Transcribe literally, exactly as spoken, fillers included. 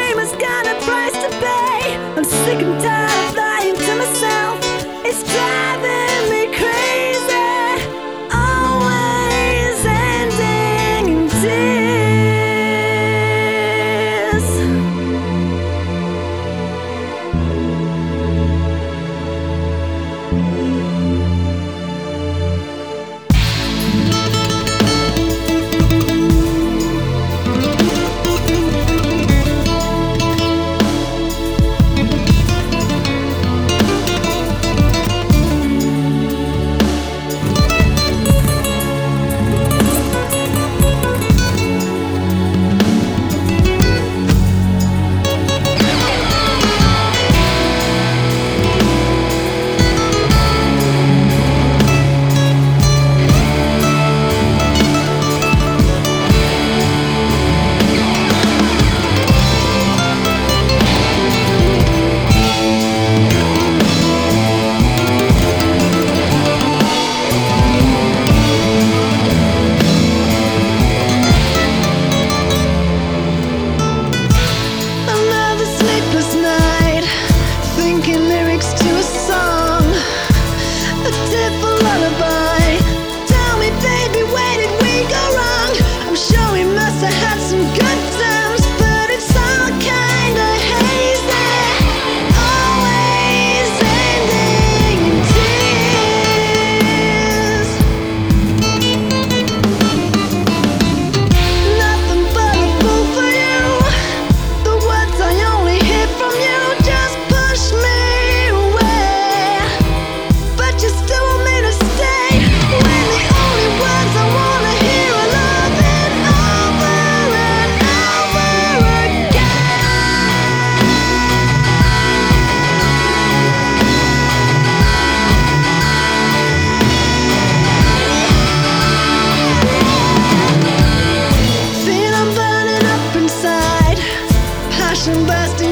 dream has got a price to pay. I'm sick and tired of lying to myself. It's driving me crazy. Always ending in tears. Sleepless night, thinking lyrics to a song, a tearful lullaby. Tell me, baby, where did we go wrong? I'm sure we must have had some good times, but it's all kinda hazy. Always ending in tears. Nothing but a fool for you. The words I only hear from you just push me away, but you still want me to stay when the only words I wanna hear are loving over and over again. Feel I'm burning up inside, passion bursting